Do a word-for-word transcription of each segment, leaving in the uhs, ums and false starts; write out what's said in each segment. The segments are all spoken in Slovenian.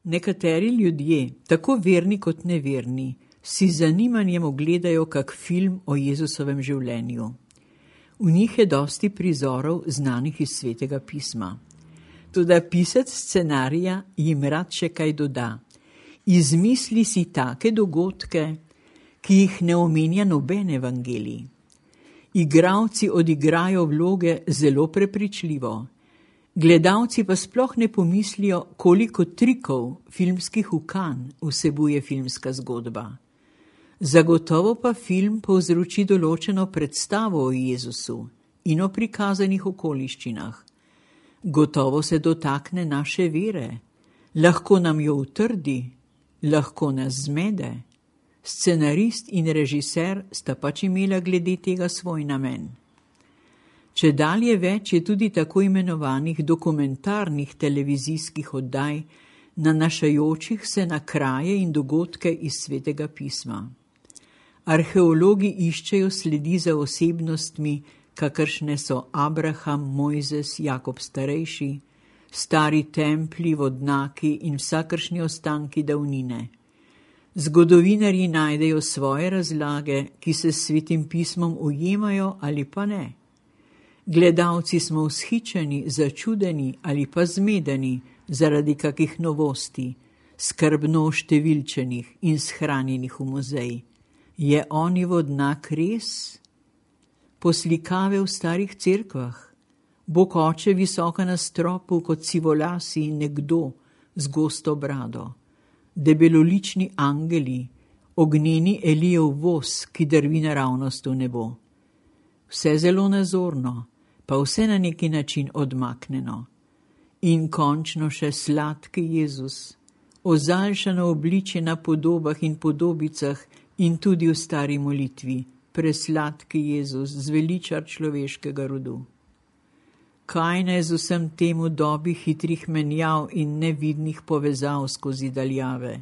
Nekateri ljudje, tako verni kot neverni, si z zanimanjem ogledajo kak film o Jezusovem življenju. V njih je dosti prizorov znanih iz Svetega pisma. Toda pisec scenarija jim rad še kaj doda. Izmisli si take dogodke, ki jih ne omenja noben evangelij. Igralci odigrajo vloge zelo prepričljivo. Gledalci pa sploh ne pomislijo, koliko trikov, filmskih ukan vsebuje filmska zgodba. Zagotovo pa film povzroči določeno predstavo o Jezusu in o prikazanih okoliščinah. Gotovo se dotakne naše vere, lahko nam jo utrdi, lahko nas zmede. Scenarist in režiser sta pač imela glede tega svoj namen. Čedalje več je tudi tako imenovanih dokumentarnih televizijskih oddaj, nanašajočih se na kraje in dogodke iz Svetega pisma. Arheologi iščejo sledi za osebnostmi, kakršne so Abraham, Mojzes, Jakob starejši, stari templji, vodnaki in vsakršni ostanki davnine. Zgodovinarji najdejo svoje razlage, ki se s Svetim pismom ujemajo ali pa ne. Gledalci smo vzhičeni, začudeni ali pa zmedeni zaradi kakih novosti, skrbno oštevilčenih in shranjenih v muzeji. Je oni vodnak res? Poslikave v starih cerkvah, Bog oče visoka na stropu kot sivolasi nekdo z gosto brado, debelolični angeli, ognjeni Elijev voz, ki drvi naravnost v nebo. Vse zelo nazorno, pa vse na neki način odmaknjeno. In končno še sladki Jezus, ozaljšano obličje na podobah in podobicah in tudi v stari molitvi, presladki Jezus, zveličar človeškega rodu. Kaj naj z vsem temu dobi hitrih menjav in nevidnih povezav skozi daljave?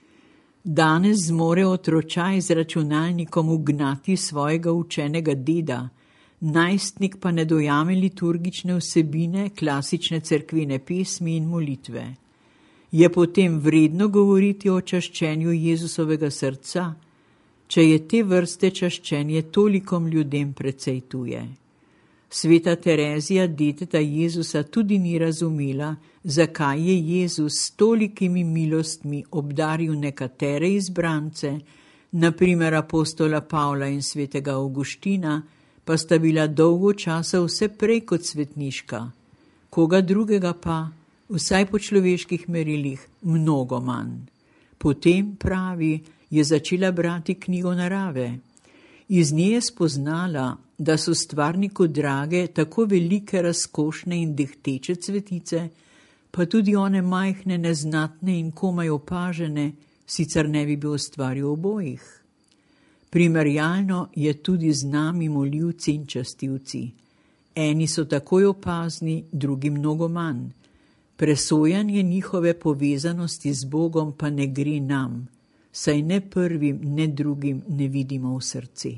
Danes zmore otročaj z računalnikom ugnati svojega učenega deda, najstnik pa ne dojame liturgične vsebine, klasične cerkvene pesmi in molitve. Je potem vredno govoriti o čaščenju Jezusovega srca, če je te vrste čaščenje tolikom ljudem precej tuje. Sveta Terezija, deteta Jezusa, tudi ni razumela, zakaj je Jezus s tolikimi milostmi obdaril nekatere izbrance, na primer apostola Pavla in svetega Avguština, pa sta bila dolgo časa vse prej kot svetniška, koga drugega pa, vsaj po človeških merilih, mnogo manj. Potem, pravi, je začela brati knjigo narave. Iz nje je spoznala, da so stvarniku drage tako velike, razkošne in dehteče cvetice, pa tudi one majhne, neznatne in komaj opažene, sicer ne bi bil ustvaril obojih. Primerjalno je tudi z nami moljivci in častilci. Eni so takoj opazni, drugi mnogo manj. Presojanje njihove povezanosti z Bogom pa ne gre nam, saj ne prvim, ne drugim ne vidimo v srce.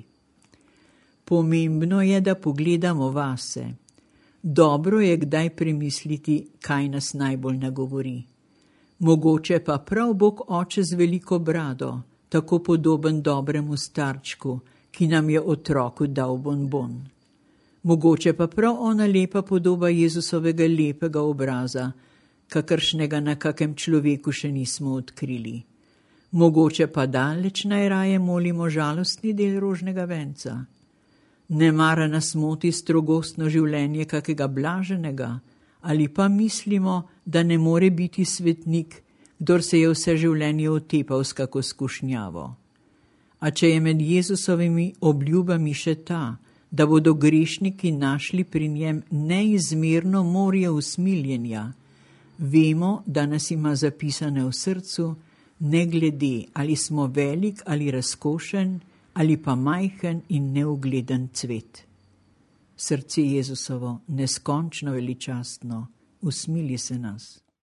Pomembno je, da pogledamo vase. Dobro je kdaj premisliti, kaj nas najbolj nagovori. Mogoče pa prav Bog oče z veliko brado, tako podoben dobremu starčku, ki nam je otroku dal bonbon. Mogoče pa prav ona lepa podoba Jezusovega lepega obraza, kakršnega na kakem človeku še nismo odkrili. Mogoče pa daleč najraje molimo žalostni del rožnega venca. Nemara nas moti strogostno življenje kakega blaženega, ali pa mislimo, da ne more biti svetnik, kdor se je vse življenje otepal s kako skušnjavo. A če je med Jezusovimi obljubami še ta, da bodo grešniki našli pri njem neizmerno morje usmiljenja, vemo, da nas ima zapisane v srcu, ne glede, ali smo velik ali razkošen, ali pa majhen in neugleden cvet. Srce Jezusovo, neskončno veličastno, usmili se nas.